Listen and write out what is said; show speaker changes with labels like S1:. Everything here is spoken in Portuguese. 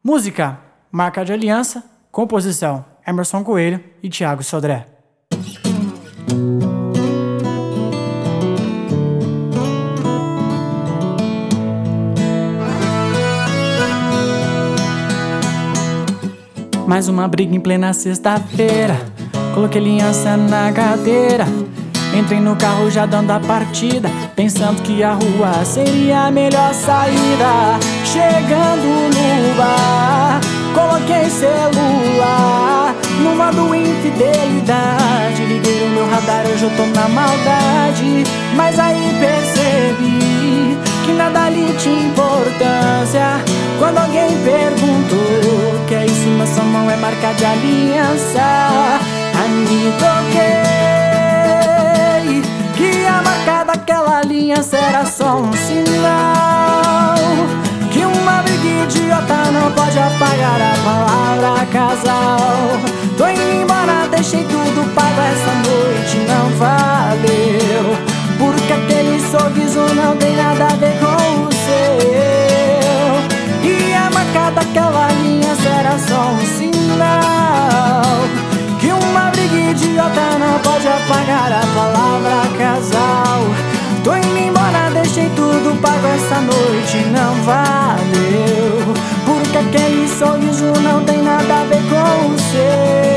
S1: Música, Marca de Aliança. Composição, Emerson Coelho e Thiago Sodré. Mais uma briga em plena sexta-feira. Coloquei aliança na cadeira. Entrei no carro já dando a partida, pensando que a rua seria a melhor saída. Chegando no bar, coloquei celular no modo infidelidade. Liguei o meu radar, hoje eu tô na maldade. Mas aí percebi que nada ali tinha importância. Quando alguém perguntou: que é isso na sua mão? É marca de aliança. Aí me toquei que a marca daquela aliança era só um sinal, que uma briga idiota não pode apagar a palavra casal. Tô indo embora, deixei tudo pago, essa noite não valeu, porque aquele sorriso não tem nada a ver com o seu. E a marca daquela aliança era só um sinal, que uma briga idiota não pode apagar a palavra casal. Tô indo embora, deixei tudo pago, essa noite não valeu, porque aquele sorriso não tem nada a ver com o seu.